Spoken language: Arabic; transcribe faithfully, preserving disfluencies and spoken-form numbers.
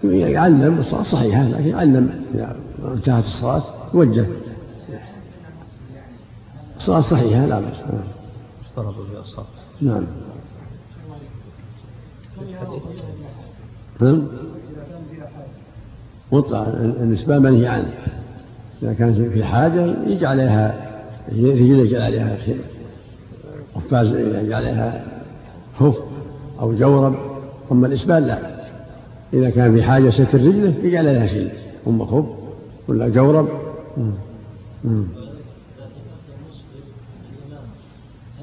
يعلم الصلاة صحيحة، لكن يعلم إذا انتهت الصلاة يوجه الصلاة صحيحة لا بأس. اشترط في الصلاة. نعم. نعم. مطلق النسبة منهي عنه، إذا كان في حاجة يجعل عليها رجل، يجعل عليها قفاز، يجعل عليها خف أو جورب. أما الإسبال لا، إذا كان في حاجة ستر رجله يجعل عليها شيء، أما خف ولا جورب.